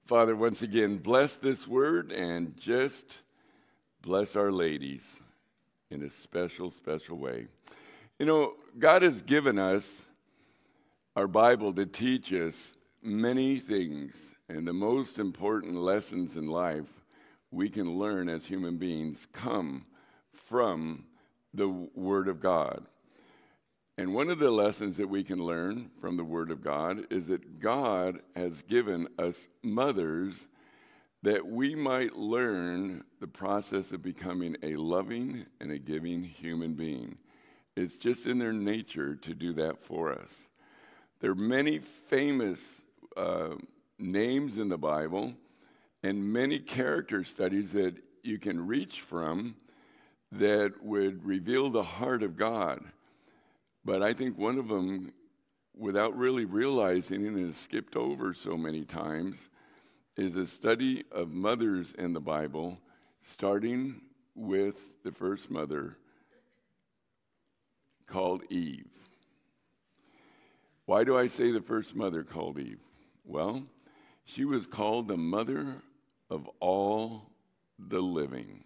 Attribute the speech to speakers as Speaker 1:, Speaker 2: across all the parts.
Speaker 1: Father, once again, bless this word and just bless our ladies in a special, special way. You know, God has given us our Bible to teach us many things, and the most important lessons in life we can learn as human beings come from the Word of God. And one of the lessons that we can learn from the Word of God is that God has given us mothers that we might learn the process of becoming a loving and a giving human being. It's just in their nature to do that for us. There are many famous names in the Bible and many character studies that you can reach from that would reveal the heart of God. But I think one of them, without really realizing it and is skipped over so many times, is a study of mothers in the Bible, starting with the first mother called Eve. Why do I say the first mother called Eve? Well, she was called the mother of all the living.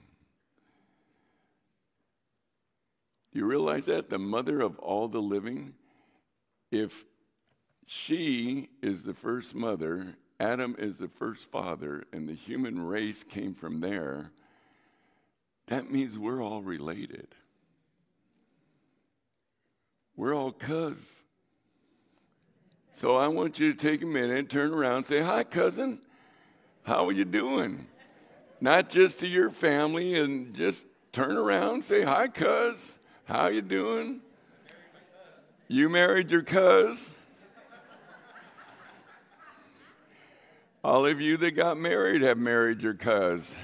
Speaker 1: Do you realize that? The mother of all the living? If she is the first mother, Adam is the first father, and the human race came from there, that means we're all related. We're all cousins. So I want you to take a minute, turn around, and say, "Hi, cousin. How are you doing?" Not just to your family, and just turn around and say, "Hi, cuz. How you doing?" You married your cuz? All of you that got married have married your cuz.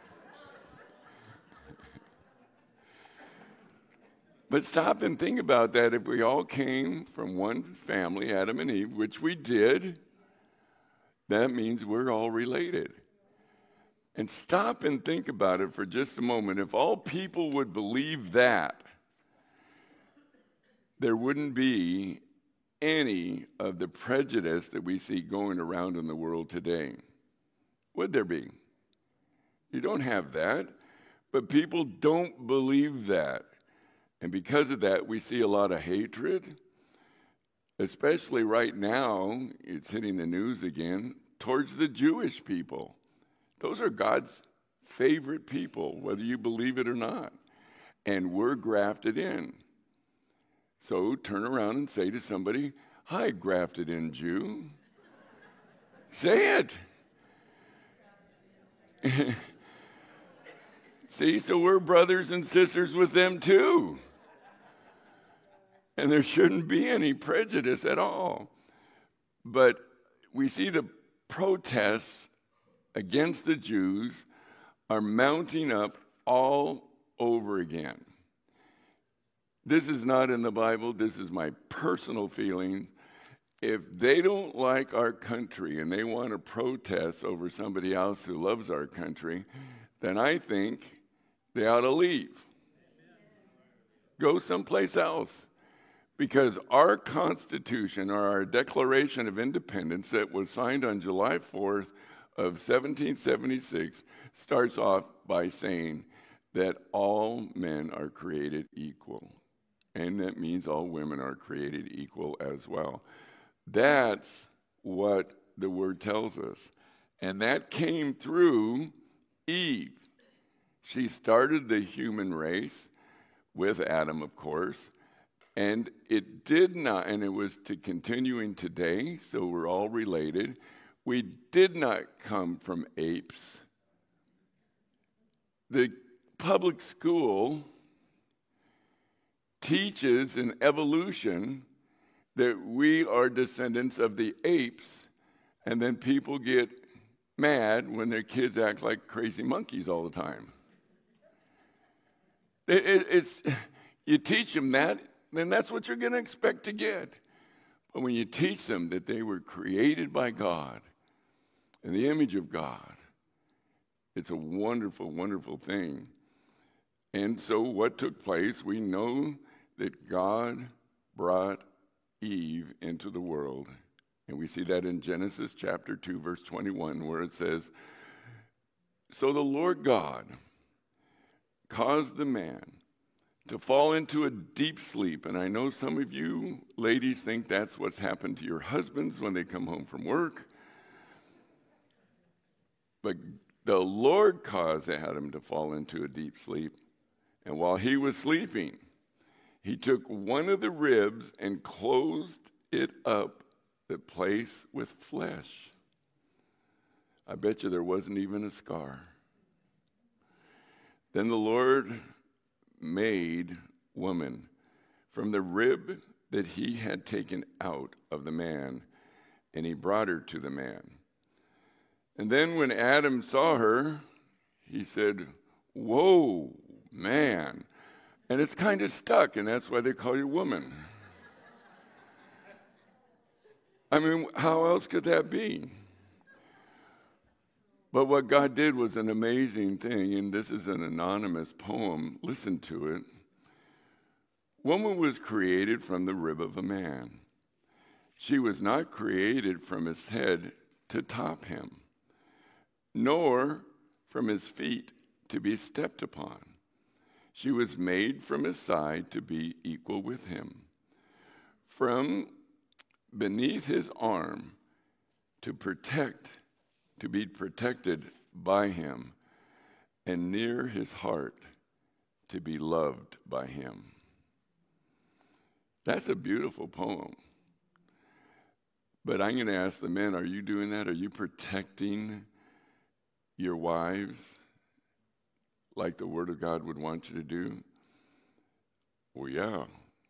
Speaker 1: But stop and think about that. If we all came from one family, Adam and Eve, which we did, that means we're all related. And stop and think about it for just a moment. If all people would believe that, there wouldn't be any of the prejudice that we see going around in the world today. Would there be? You don't have that, but people don't believe that. And because of that, we see a lot of hatred, especially right now, it's hitting the news again, towards the Jewish people. Those are God's favorite people, whether you believe it or not. And we're grafted in. So turn around and say to somebody, "Hi, grafted in Jew." Say it. See, so we're brothers and sisters with them too. And there shouldn't be any prejudice at all. But we see the protests against the Jews are mounting up all over again. This is not in the Bible. This is my personal feeling. If they don't like our country and they want to protest over somebody else who loves our country, then I think they ought to leave. Go someplace else. Because our Constitution, or our Declaration of Independence that was signed on July 4th of 1776, starts off by saying that all men are created equal. And that means all women are created equal as well. That's what the Word tells us. And that came through Eve. She started the human race with Adam, of course. And it did not, and it was to continuing today, so we're all related. We did not come from apes. The public school teaches in evolution that we are descendants of the apes, and then people get mad when their kids act like crazy monkeys all the time. You teach them that, then that's what you're going to expect to get. But when you teach them that they were created by God in the image of God, it's a wonderful, wonderful thing. And so what took place, we know that God brought Eve into the world, And we see that in Genesis chapter 2, verse 21, where it says, "So the Lord God caused the man to fall into a deep sleep." And I know some of you ladies think that's what's happened to your husbands when they come home from work. But the Lord caused Adam to fall into a deep sleep. And while he was sleeping, he took one of the ribs and closed it up, the place with flesh. I bet you there wasn't even a scar. Then the Lord made woman from the rib that he had taken out of the man, and he brought her to the man. And then when Adam saw her, he said, "Whoa, man." And it's kind of stuck, and that's why they call you woman. I mean, how else could that be? But what God did was an amazing thing, and this is an anonymous poem. Listen to it. Woman was created from the rib of a man. She was not created from his head to top him, nor from his feet to be stepped upon. She was made from his side to be equal with him, from beneath his arm to be protected by him, and near his heart to be loved by him. That's a beautiful poem. But I'm going to ask the men, are you doing that? Are you protecting your wives like the Word of God would want you to do? Well, yeah.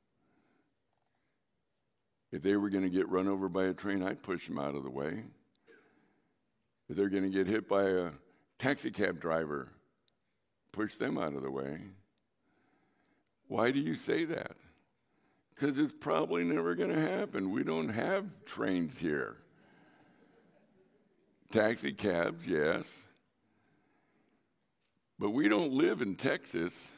Speaker 1: If they were going to get run over by a train, I'd push them out of the way. If they're going to get hit by a taxi cab driver, push them out of the way. Why do you say that? Because it's probably never going to happen. We don't have trains here. Taxi cabs, yes. But we don't live in Texas.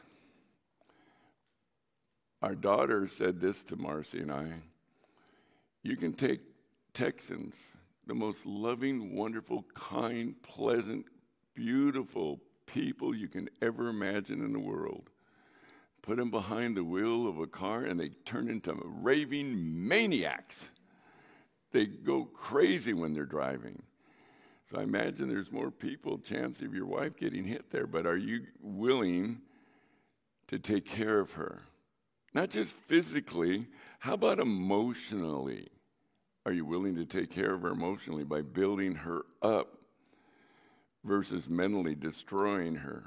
Speaker 1: Our daughter said this to Marcy and I. You can take Texans, the most loving, wonderful, kind, pleasant, beautiful people you can ever imagine in the world. Put them behind the wheel of a car and they turn into raving maniacs. They go crazy when they're driving. So I imagine there's more chance of your wife getting hit there, but are you willing to take care of her? Not just physically, how about emotionally? Are you willing to take care of her emotionally by building her up versus mentally destroying her?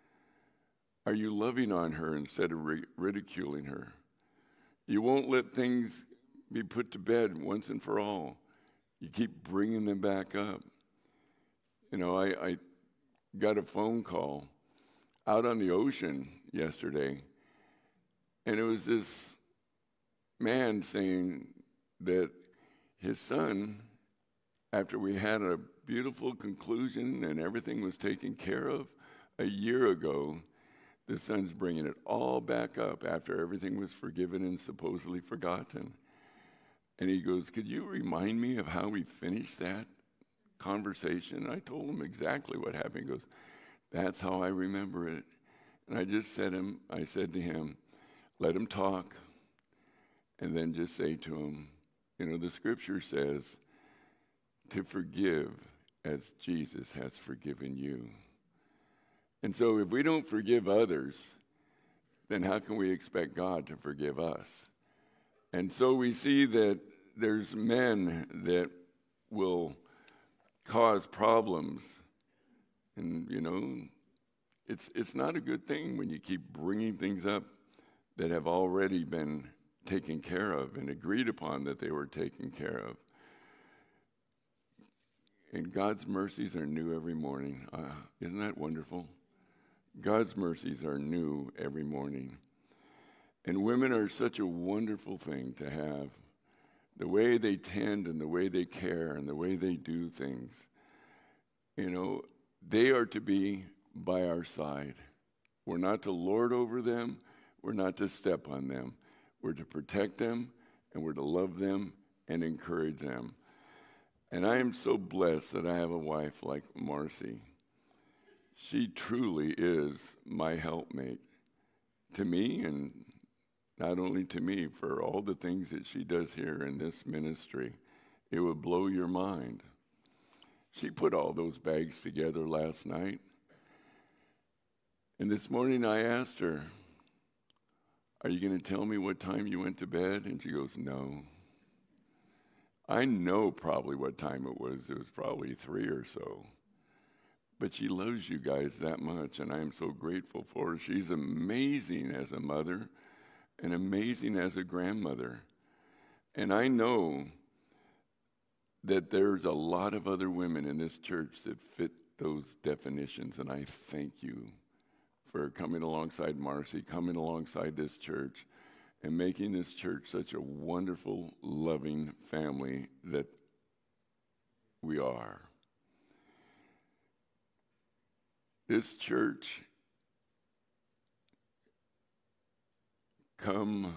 Speaker 1: Are you loving on her instead of ridiculing her? You won't let things be put to bed once and for all. You keep bringing them back up. You know, I got a phone call out on the ocean yesterday, and it was this man saying that his son, after we had a beautiful conclusion and everything was taken care of a year ago, the son's bringing it all back up after everything was forgiven and supposedly forgotten. And he goes, "Could you remind me of how we finished that conversation?" And I told him exactly what happened. He goes, "That's how I remember it." And I said to him, let him talk, and then just say to him, you know, the scripture says to forgive as Jesus has forgiven you. And so if we don't forgive others, then how can we expect God to forgive us? And so we see that there's men that will cause problems. And, you know, it's not a good thing when you keep bringing things up that have already been taken care of and agreed upon that they were taken care of. And God's mercies are new every morning. Isn't that wonderful? God's mercies are new every morning. And women are such a wonderful thing to have. The way they tend and the way they care and the way they do things. You know, they are to be by our side. We're not to lord over them. We're not to step on them. We're to protect them, and we're to love them and encourage them. And I am so blessed that I have a wife like Marcy. She truly is my helpmate to me, and not only to me, for all the things that she does here in this ministry. It would blow your mind. She put all those bags together last night. And this morning I asked her, "Are you going to tell me what time you went to bed?" And she goes, "No." I know probably what time it was. It was probably 3 or so. But she loves you guys that much, and I am so grateful for her. She's amazing as a mother and amazing as a grandmother. And I know that there's a lot of other women in this church that fit those definitions, and I thank you for coming alongside Marcy, coming alongside this church, and making this church such a wonderful, loving family that we are. This church, come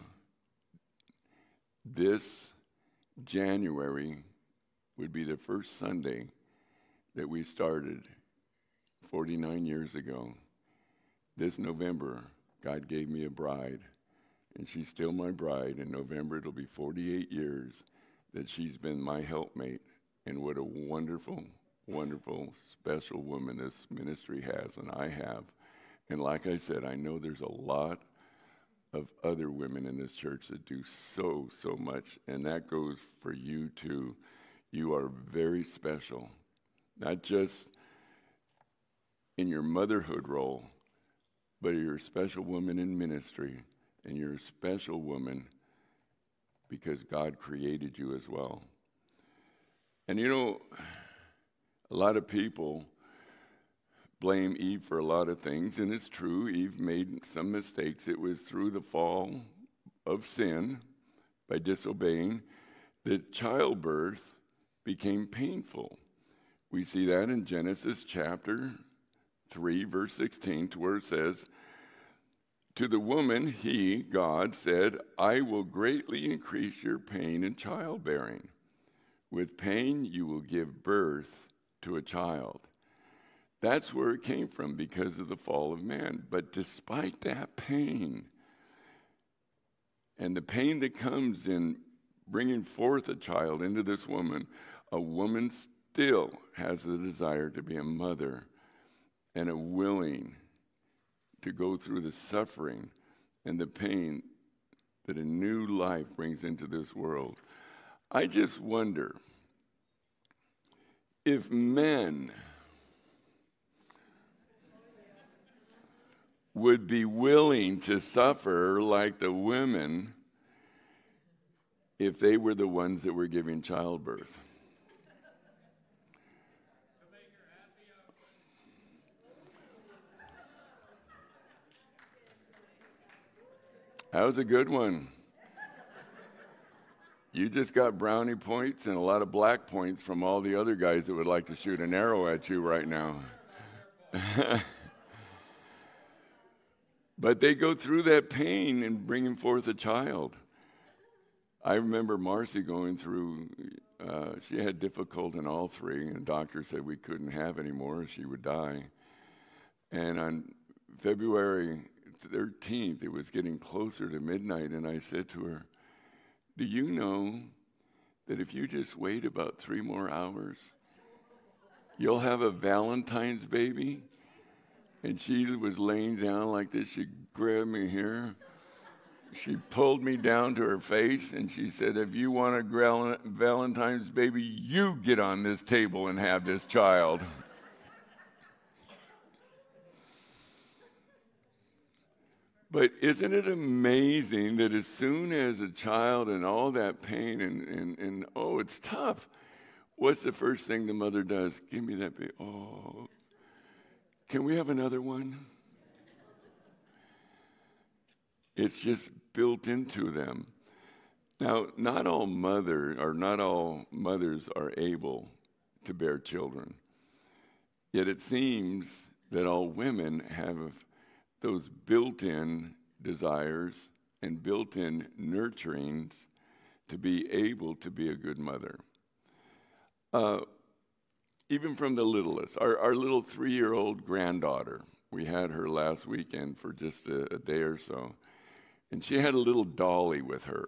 Speaker 1: this January, would be the first Sunday that we started 49 years ago. This November, God gave me a bride, and she's still my bride. In November, it'll be 48 years that she's been my helpmate, and what a wonderful, wonderful, special woman this ministry has, and I have. And like I said, I know there's a lot of other women in this church that do so, so much, and that goes for you too. You are very special, not just in your motherhood role, but you're a special woman in ministry, and you're a special woman because God created you as well. And you know, a lot of people blame Eve for a lot of things, and it's true, Eve made some mistakes. It was through the fall of sin, by disobeying, that childbirth became painful. We see that in Genesis chapter 3, verse 16, to where it says, "To the woman, he, God, said, I will greatly increase your pain in childbearing. With pain you will give birth to a child." That's where it came from because of the fall of man. But despite that pain, and the pain that comes in bringing forth a child into this woman, a woman still has the desire to be a mother and a willing to go through the suffering and the pain that a new life brings into this world. I just wonder if men would be willing to suffer like the women if they were the ones that were giving childbirth. That was a good one. You just got brownie points and a lot of black points from all the other guys that would like to shoot an arrow at you right now. But they go through that pain in bringing forth a child. I remember Marcy going through, she had difficulty in all three, and the doctor said we couldn't have any more, she would die. And on February 13th, it was getting closer to midnight, and I said to her, "Do you know that if you just wait about 3 more hours, you'll have a Valentine's baby?" And she was laying down like this. She grabbed me here. She pulled me down to her face, and she said, "If you want a Valentine's baby, you get on this table and have this child." But isn't it amazing that as soon as a child and all that pain and oh, it's tough, what's the first thing the mother does? "Give me that baby. Oh, can we have another one?" It's just built into them. Now, not all mothers are able to bear children. Yet it seems that all women have those built-in desires and built-in nurturings to be able to be a good mother. even from the littlest. Our little 3-year-old granddaughter, we had her last weekend for just a day or so, and she had a little dolly with her.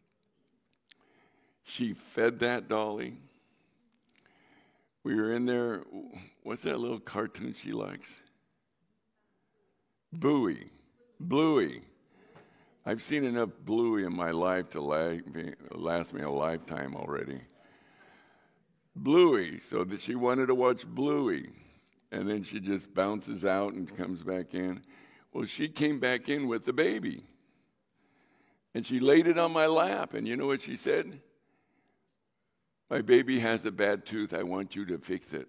Speaker 1: She fed that dolly. We were in there. What's that little cartoon she likes? Bluey. I've seen enough Bluey in my life to last me a lifetime already. Bluey, so that she wanted to watch Bluey. And then she just bounces out and comes back in. Well, she came back in with the baby. And she laid it on my lap. And you know what she said? My baby has a bad tooth. I want you to fix it.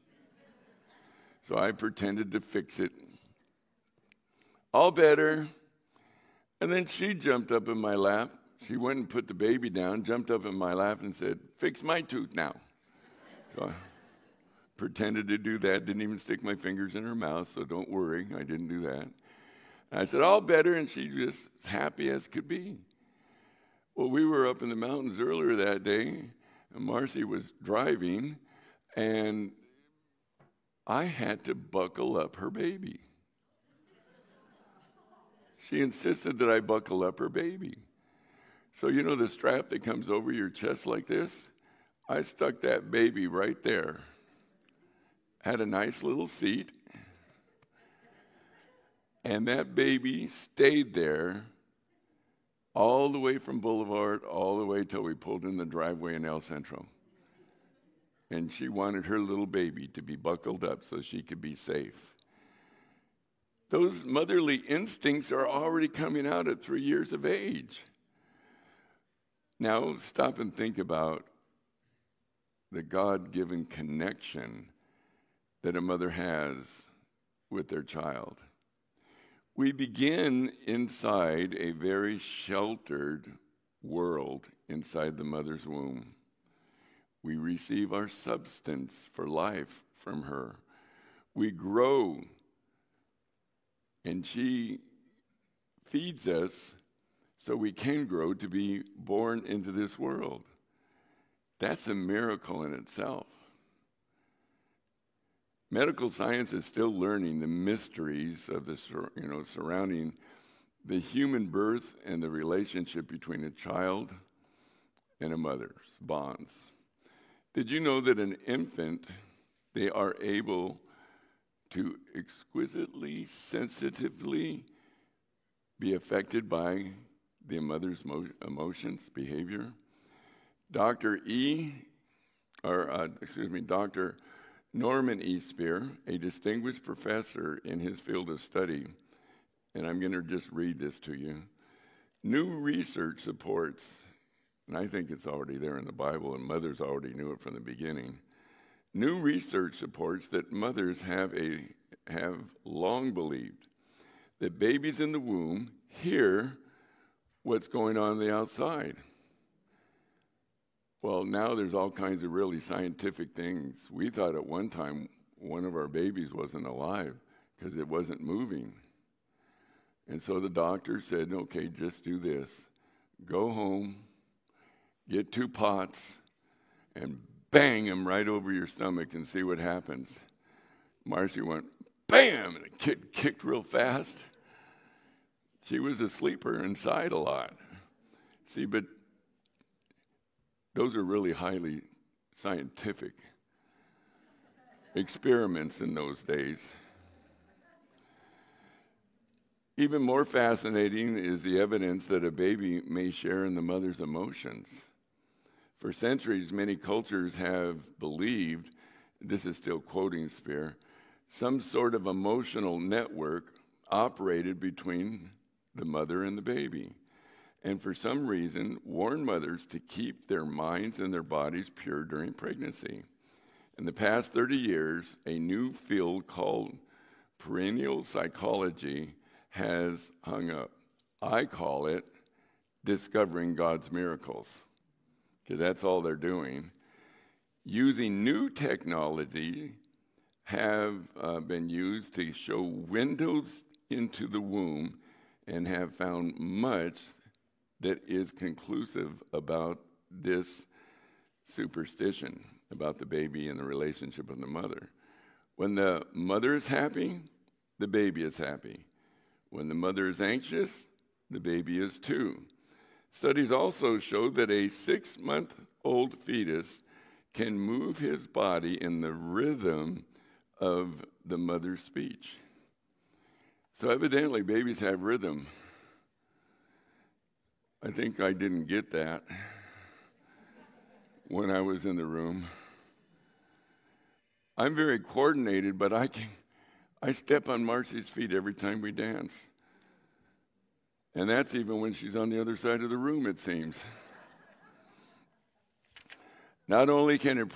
Speaker 1: So I pretended to fix it. All better. And then she jumped up in my lap. She went and put the baby down, jumped up in my lap and said, fix my tooth now. So I pretended to do that, didn't even stick my fingers in her mouth, so don't worry, I didn't do that. And I said, all better, and she just as happy as could be. Well, we were up in the mountains earlier that day, and Marcy was driving, and I had to buckle up her baby. She insisted that I buckle up her baby. So you know the strap that comes over your chest like this? I stuck that baby right there. Had a nice little seat. And that baby stayed there all the way from Boulevard, all the way till we pulled in the driveway in El Centro. And she wanted her little baby to be buckled up so she could be safe. Those motherly instincts are already coming out at 3 years of age. Now, stop and think about the God-given connection that a mother has with their child. We begin inside a very sheltered world inside the mother's womb. We receive our substance for life from her. We grow, and she feeds us so we can grow to be born into this world. That's a miracle in itself. Medical science is still learning the mysteries of the surrounding the human birth and the relationship between a child and a mother's bonds. Did you know that an infant, they are able to exquisitely, sensitively be affected by the mother's emotions, behavior? Dr. Norman E. Spear, a distinguished professor in his field of study, and I'm going to just read this to you. New research supports, and I think it's already there in the Bible, and mothers already knew it from the beginning. New research supports that mothers have long believed that babies in the womb hear what's going on the outside. Well, now there's all kinds of really scientific things. We thought at one time one of our babies wasn't alive because it wasn't moving. And so the doctor said, okay, just do this. Go home, get 2 pots, and bang them right over your stomach and see what happens. Marcy went, bam, and the kid kicked real fast. She was a sleeper inside a lot. See, but those are really highly scientific experiments in those days. Even more fascinating is the evidence that a baby may share in the mother's emotions. For centuries, many cultures have believed, this is still quoting Spear, some sort of emotional network operated between the mother and the baby. And for some reason, warn mothers to keep their minds and their bodies pure during pregnancy. In the past 30 years, a new field called perennial psychology has hung up. I call it discovering God's miracles, because that's all they're doing. Using new technology have been used to show windows into the womb and have found much that is conclusive about this superstition. about the baby and the relationship of the mother. When the mother is happy, the baby is happy. When the mother is anxious, the baby is too. Studies also show that a 6-month-old fetus can move his body in the rhythm of the mother's speech. So evidently, babies have rhythm. I think I didn't get that when I was in the room. I'm very coordinated, but I step on Marcy's feet every time we dance. And that's even when she's on the other side of the room, it seems. Not only can a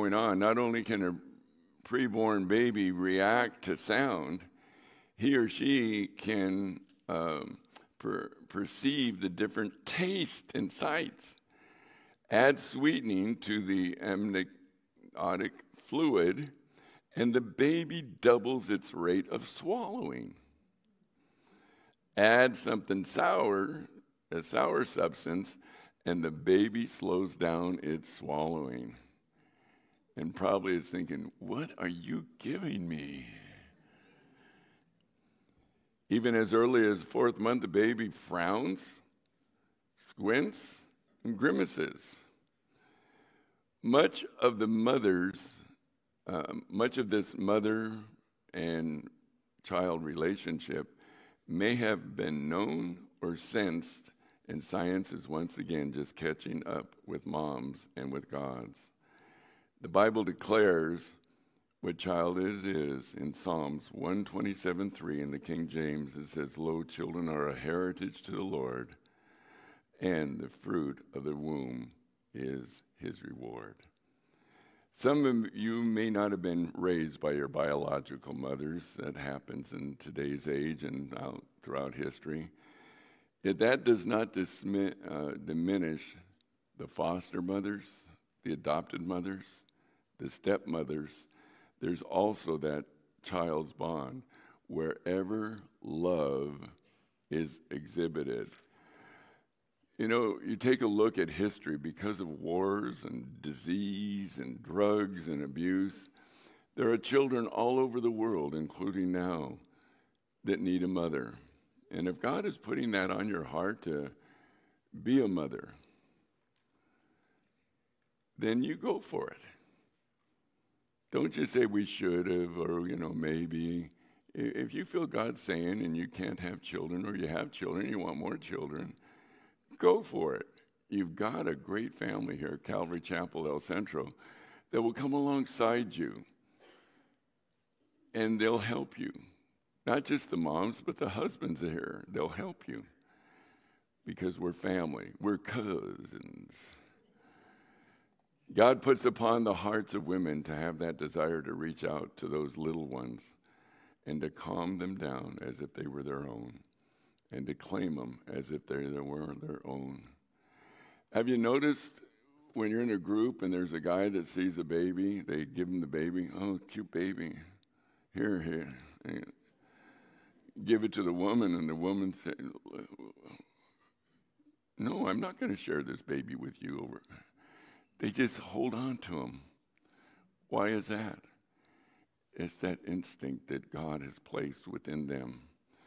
Speaker 1: preborn baby react to sound, he or she can perceive the different tastes and sights. Add sweetening to the amniotic fluid, and the baby doubles its rate of swallowing. Add something sour, a sour substance, and the baby slows down its swallowing. And probably is thinking, what are you giving me? Even as early as 4th month, the baby frowns, squints, and grimaces. Much of this mother and child relationship may have been known or sensed, and science is once again just catching up with moms and with God's. The Bible declares what child is in Psalms 127:3 in the King James. It says, "Lo, children are a heritage to the Lord, and the fruit of the womb is his reward." Some of you may not have been raised by your biological mothers. That happens in today's age and throughout history. Yet that does not diminish the foster mothers, the adopted mothers, the stepmothers. There's also that child's bond wherever love is exhibited. You know, you take a look at history, because of wars and disease and drugs and abuse, there are children all over the world, including now, that need a mother. And if God is putting that on your heart to be a mother, then you go for it. Don't just say we should have or, maybe. If you feel God's saying and you can't have children, or you have children, you want more children, go for it. You've got a great family here at Calvary Chapel El Centro that will come alongside you, and they'll help you. Not just the moms, but the husbands are here. They'll help you because we're family. We're cousins. God puts upon the hearts of women to have that desire to reach out to those little ones and to calm them down as if they were their own, and to claim them as if they were their own. Have you noticed when you're in a group and there's a guy that sees a baby, they give him the baby, "Oh, cute baby, here. Give it to the woman, and the woman says, "No, I'm not going to share this baby with you." They just hold on to him. Why is that? It's that instinct that God has placed within them.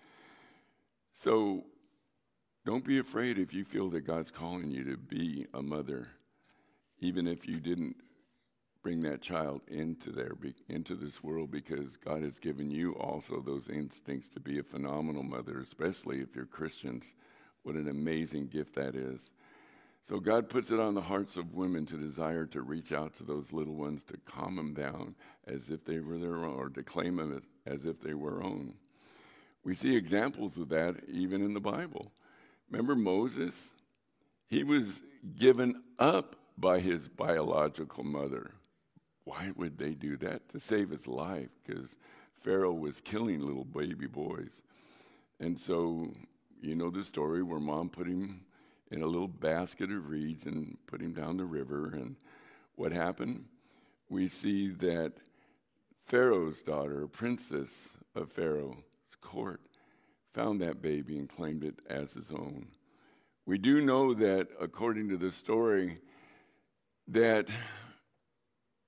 Speaker 1: So don't be afraid if you feel that God's calling you to be a mother, even if you didn't bring that child into this world, because God has given you also those instincts to be a phenomenal mother, especially if you're Christians. What an amazing gift that is. So God puts it on the hearts of women to desire to reach out to those little ones, to calm them down as if they were their own, or to claim them as if they were own. We see examples of that even in the Bible. Remember Moses? He was given up by his biological mother. Why would they do that? To save his life, because Pharaoh was killing little baby boys. And so, you know the story where mom put him in a little basket of reeds and put him down the river. And what happened? We see that Pharaoh's daughter, a princess of Pharaoh's court, found that baby and claimed it as his own. We do know that, according to the story, that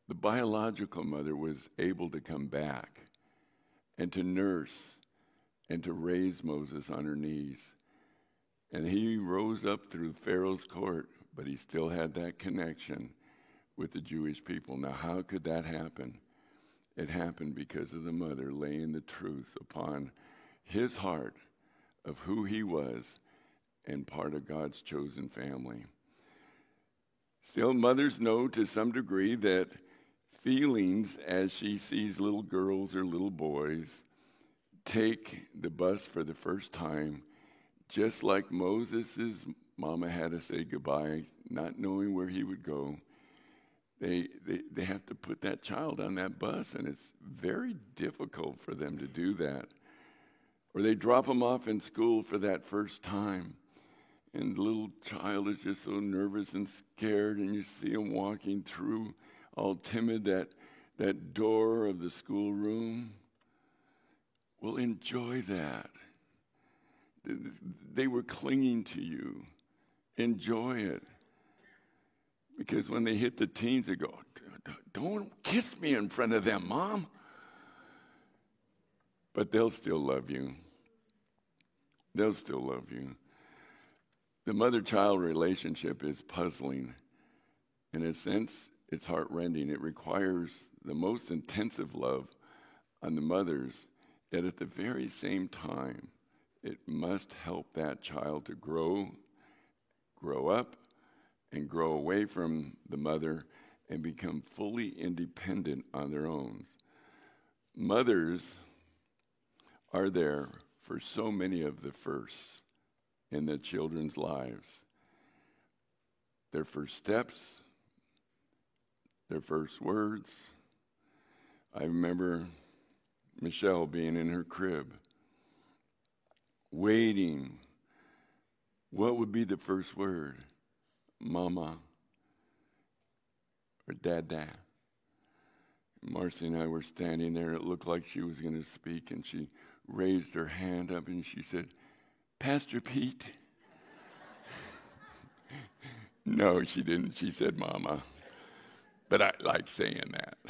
Speaker 1: the biological mother was able to come back and to nurse and to raise Moses on her knees. And he rose up through Pharaoh's court, but he still had that connection with the Jewish people. Now, how could that happen? It happened because of the mother laying the truth upon his heart of who he was and part of God's chosen family. Still, mothers know to some degree that feelings as she sees little girls or little boys take the bus for the first time, just like Moses' mama had to say goodbye, not knowing where he would go. They have to put that child on that bus, and it's very difficult for them to do that. Or they drop them off in school for that first time, and the little child is just so nervous and scared, and you see him walking through all timid that door of the schoolroom. Well, enjoy that. They were clinging to you. Enjoy it. Because when they hit the teens, they go, don't kiss me in front of them, Mom. But they'll still love you. They'll still love you. The mother-child relationship is puzzling. In a sense, it's heart-rending. It requires the most intensive love on the mothers, yet at the very same time, it must help that child to grow up, and grow away from the mother and become fully independent on their own. Mothers are there for so many of the firsts in the children's lives. Their first steps, their first words. I remember Michelle being in her crib, waiting. What would be the first word? Mama or Dada. Marcy and I were standing there. It looked like she was going to speak, and she raised her hand up and she said, Pastor Pete. No, she didn't. She said Mama. But I like saying that.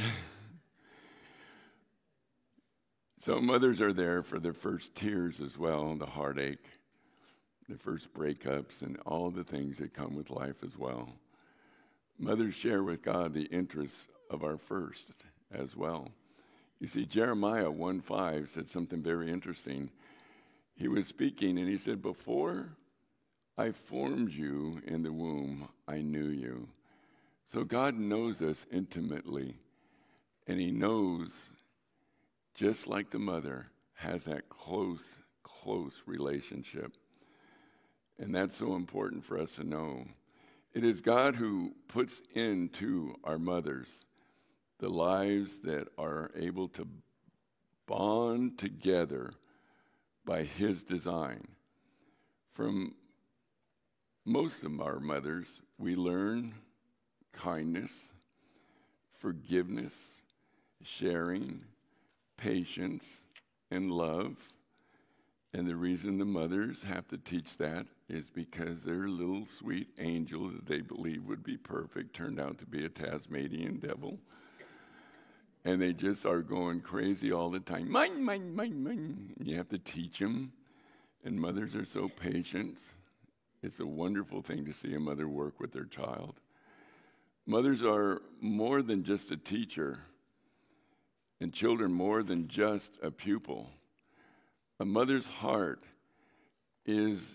Speaker 1: So mothers are there for their first tears as well, the heartache, the first breakups, and all the things that come with life as well. Mothers share with God the interests of our first as well. You see, Jeremiah 1:5 said something very interesting. He was speaking and he said, before I formed you in the womb, I knew you. So God knows us intimately, and he knows, just like the mother, has that close relationship. And that's so important for us to know. It is God who puts into our mothers the lives that are able to bond together by his design. From most of our mothers, we learn kindness, forgiveness, sharing, patience, and love. And the reason the mothers have to teach that is because their little sweet angel that they believe would be perfect turned out to be a Tasmanian devil. And they just are going crazy all the time. Mine, mine, mine, mine. You have to teach them. And mothers are so patient. It's a wonderful thing to see a mother work with their child. Mothers are more than just a teacher, and children more than just a pupil. A mother's heart is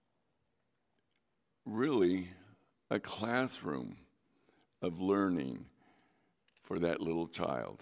Speaker 1: really a classroom of learning for that little child.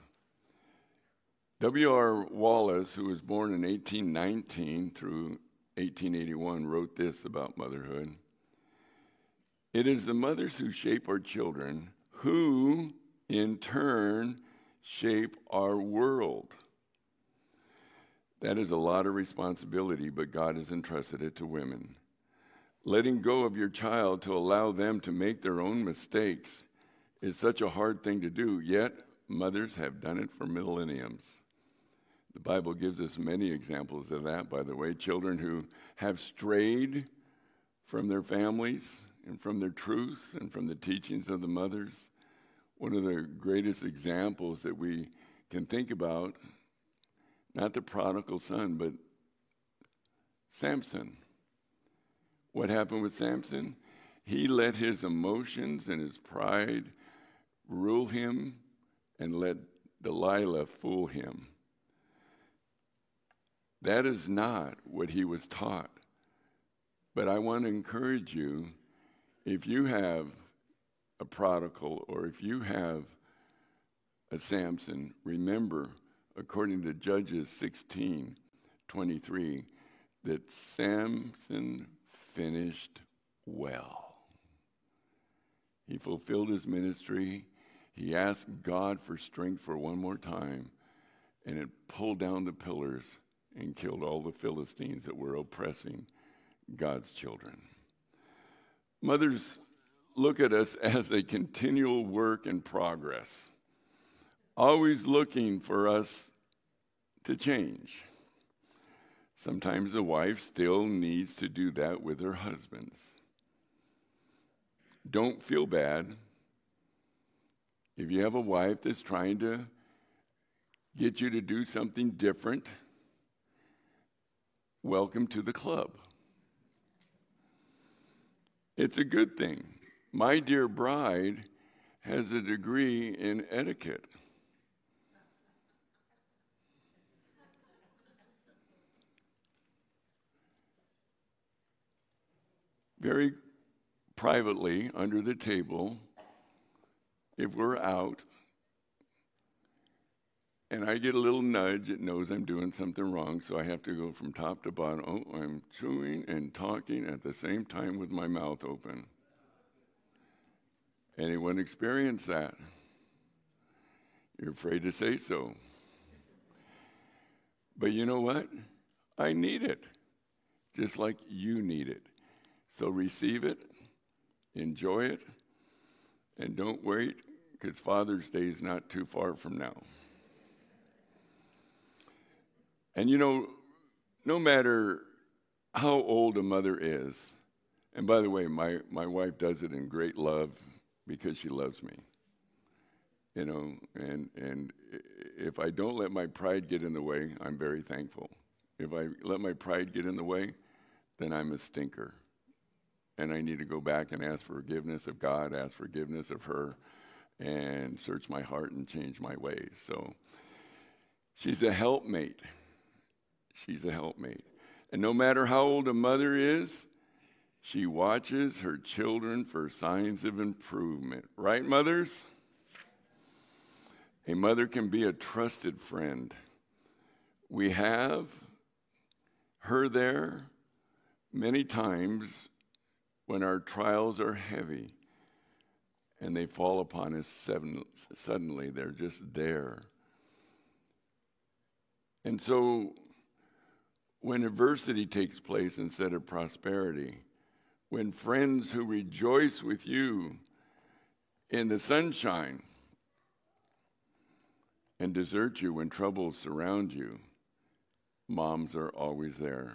Speaker 1: W.R. Wallace, who was born in 1819 through 1881, wrote this about motherhood. It is the mothers who shape our children, who in turn shape our world. That is a lot of responsibility, but God has entrusted it to women. Letting go of your child to allow them to make their own mistakes is such a hard thing to do, yet mothers have done it for millenniums. The Bible gives us many examples of that, by the way. Children who have strayed from their families and from their truths and from the teachings of the mothers. one of the greatest examples that we can think about, not the prodigal son, but Samson. What happened with Samson? He let his emotions and his pride rule him and let Delilah fool him. That is not what he was taught. But I want to encourage you, if you have a prodigal or if you have a Samson, remember, according to Judges 16:23, that Samson finished well. He fulfilled his ministry. He asked God for strength for one more time, and it pulled down the pillars and killed all the Philistines that were oppressing God's children. Mothers, look at us as a continual work in progress, always looking for us to change. Sometimes the wife still needs to do that with her husbands. Don't feel bad if you have a wife that's trying to get you to do something different. Welcome to the club. It's a good thing. My dear bride has a degree in etiquette. Very privately, under the table, if we're out, and I get a little nudge, it knows I'm doing something wrong, so I have to go from top to bottom. Oh, I'm chewing and talking at the same time with my mouth open. Anyone experience that? You're afraid to say so. But you know what? I need it, just like you need it. So receive it, enjoy it, and don't wait, because Father's Day is not too far from now. And you know, no matter how old a mother is, and by the way, my wife does it in great love because she loves me. You know, and if I don't let my pride get in the way, I'm very thankful. If I let my pride get in the way, then I'm a stinker. And I need to go back and ask forgiveness of God, ask forgiveness of her, and search my heart and change my ways. So she's a helpmate. She's a helpmate. And no matter how old a mother is, she watches her children for signs of improvement. Right, mothers? A mother can be a trusted friend. We have her there many times when our trials are heavy and they fall upon us suddenly. They're just there. And so when adversity takes place instead of prosperity, when friends who rejoice with you in the sunshine and desert you when troubles surround you, moms are always there.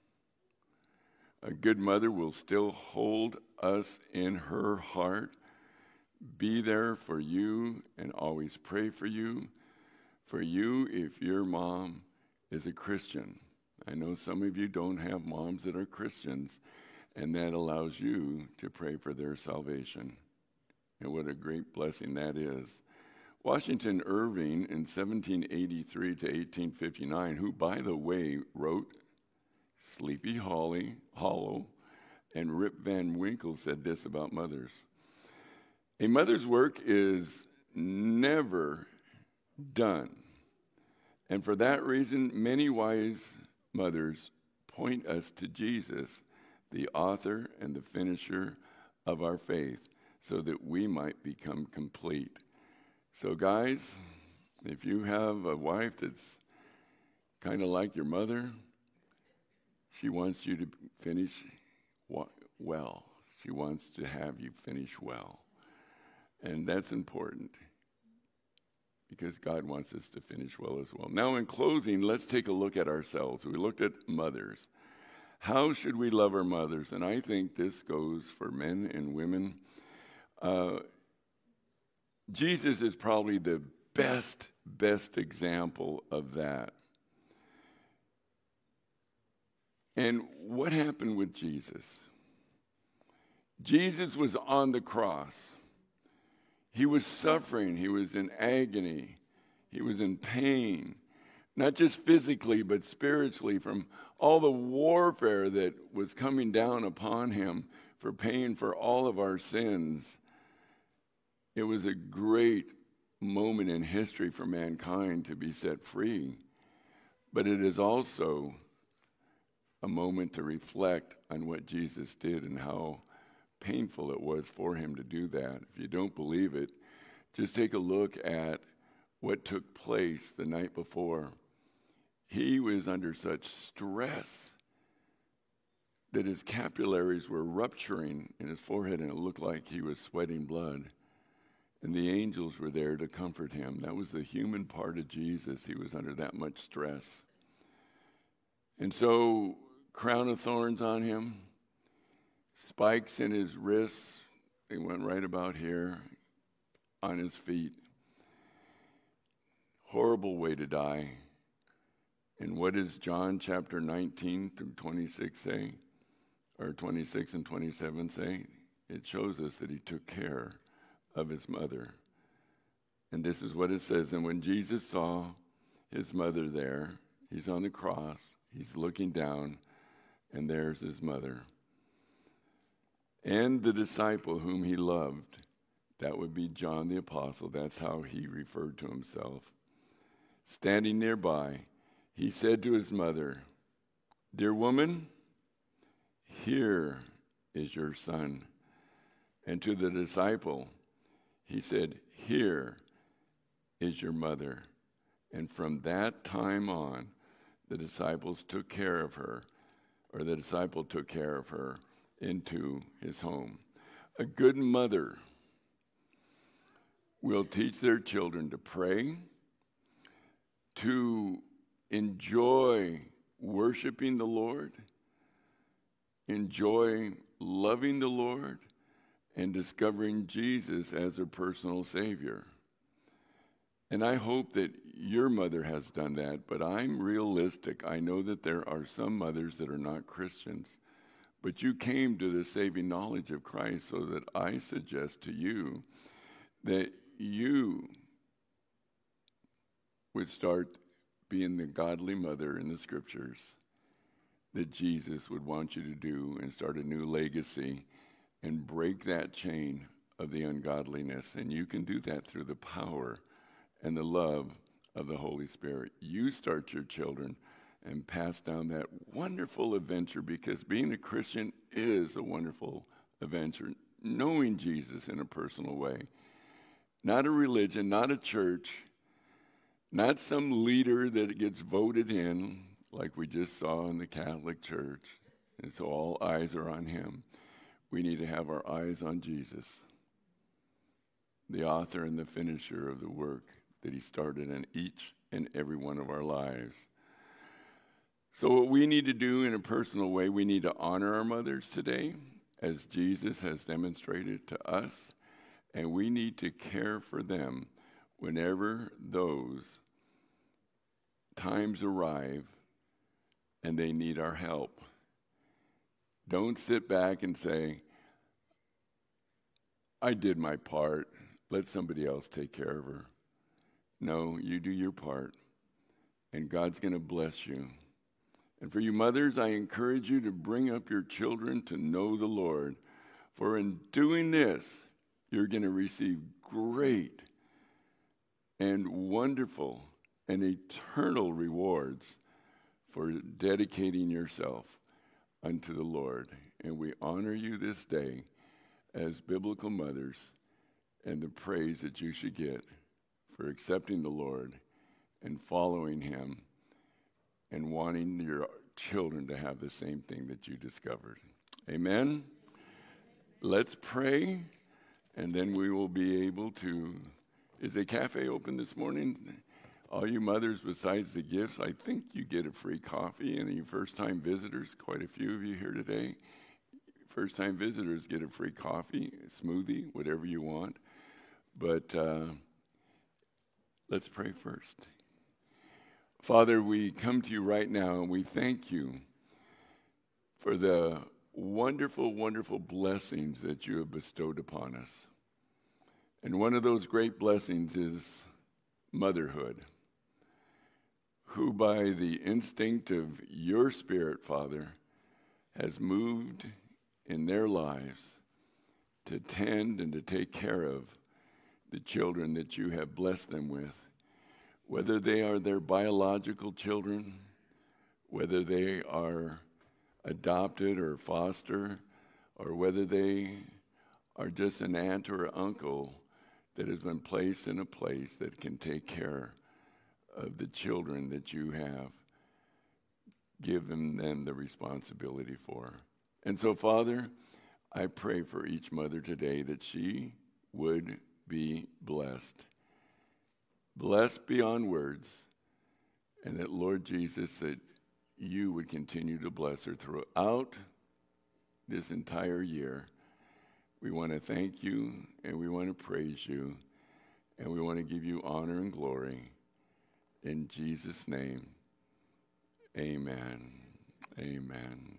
Speaker 1: A good mother will still hold us in her heart, be there for you, and always pray for you. For you, if your mom is a Christian. I know some of you don't have moms that are Christians, and that allows you to pray for their salvation. And what a great blessing that is. Washington Irving in 1783 to 1859, who, by the way, wrote Sleepy Hollow, and Rip Van Winkle said this about mothers. A mother's work is never done. And for that reason, many wise mothers point us to Jesus, the author and the finisher of our faith, so that we might become complete. So guys, if you have a wife that's kind of like your mother, she wants you to finish well. She wants to have you finish well. And that's important because God wants us to finish well as well. Now, in closing, let's take a look at ourselves. We looked at mothers. How should we love our mothers? And I think this goes for men and women. Jesus is probably the best example of that. And what happened with Jesus? Jesus was on the cross. He was suffering. He was in agony. He was in pain, not just physically, but spiritually, from all the warfare that was coming down upon him for paying for all of our sins. It was a great moment in history for mankind to be set free, but it is also a moment to reflect on what Jesus did and how painful it was for him to do that. If you don't believe it, just take a look at what took place the night before. He was under such stress that his capillaries were rupturing in his forehead, and it looked like he was sweating blood. And the angels were there to comfort him. That was the human part of Jesus. He was under that much stress. And so, crown of thorns on him, spikes in his wrists. They went right about here, on his feet. Horrible way to die. And what does John chapter 19 through 26 say? Or 26 and 27 say? It shows us that he took care of his mother. And this is what it says. And when Jesus saw his mother there, he's on the cross, he's looking down, and there's his mother. And the disciple whom he loved, that would be John the Apostle, that's how he referred to himself. Standing nearby, he said to his mother, "Dear woman, here is your son." And to the disciple, he said, "Here is your mother." And from that time on, the disciples took care of her, or the disciple took care of her into his home. A good mother will teach their children to pray, to enjoy worshiping the Lord, enjoy loving the Lord, and discovering Jesus as their personal Savior. And I hope that your mother has done that, but I'm realistic. I know that there are some mothers that are not Christians, but you came to the saving knowledge of Christ, so that I suggest to you that you would start being the godly mother in the scriptures that Jesus would want you to do, and start a new legacy and break that chain of the ungodliness. And you can do that through the power and the love of the Holy Spirit. You start your children and pass down that wonderful adventure, because being a Christian is a wonderful adventure. Knowing Jesus in a personal way. Not a religion, not a church, not some leader that gets voted in like we just saw in the Catholic Church. And so all eyes are on him. We need to have our eyes on Jesus, the author and the finisher of the work that he started in each and every one of our lives. So what we need to do in a personal way, we need to honor our mothers today, as Jesus has demonstrated to us, and we need to care for them whenever those times arrive and they need our help. Don't sit back and say, "I did my part, let somebody else take care of her." No, you do your part, and God's going to bless you. And for you mothers, I encourage you to bring up your children to know the Lord, for in doing this, you're going to receive great and wonderful and eternal rewards for dedicating yourself unto the Lord. And we honor you this day as biblical mothers, and the praise that you should get for accepting the Lord and following him and wanting your children to have the same thing that you discovered. Amen? Let's pray, and then we will be able to... Is the cafe open this morning? All you mothers, besides the gifts, I think you get a free coffee, and you first-time visitors, quite a few of you here today, first-time visitors get a free coffee, a smoothie, whatever you want. But let's pray first. Father, we come to you right now and we thank you for the wonderful, wonderful blessings that you have bestowed upon us. And one of those great blessings is motherhood, who by the instinct of your Spirit, Father, has moved in their lives to tend and to take care of the children that you have blessed them with, whether they are their biological children, whether they are adopted or foster, or whether they are just an aunt or uncle that has been placed in a place that can take care of the children that you have given them the responsibility for. And so, Father, I pray for each mother today that she would be blessed beyond words, and that, Lord Jesus, that you would continue to bless her throughout this entire year. We want to thank you, and we want to praise you, and we want to give you honor and glory. In Jesus' name, amen. Amen.